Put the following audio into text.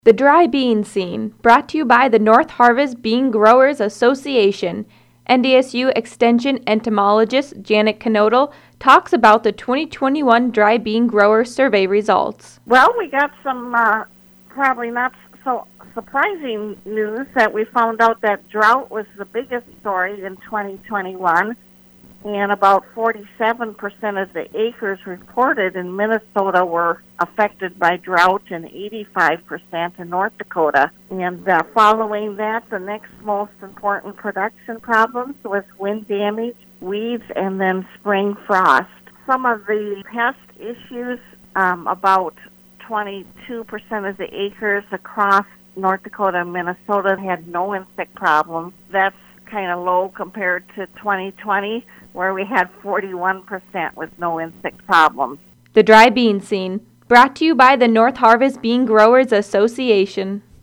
The Dry Bean Scene, brought to you by the North Harvest Bean Growers Association. NDSU Extension entomologist Janet Knodel talks about the 2021 Dry Bean Grower Survey results. Well, we got some probably not so surprising news that we found out that drought was the biggest story in 2021, and about 47% of the acres reported in Minnesota were affected by drought and 85% in North Dakota. And following that, the next most important production problems was wind damage, weeds, and then spring frost. Some of the pest issues, about 22% of the acres across North Dakota and Minnesota had no insect problems. That's kind of low compared to 2020, where we had 41% with no insect problems. The Dry Bean Scene, brought to you by the North Harvest Bean Growers Association.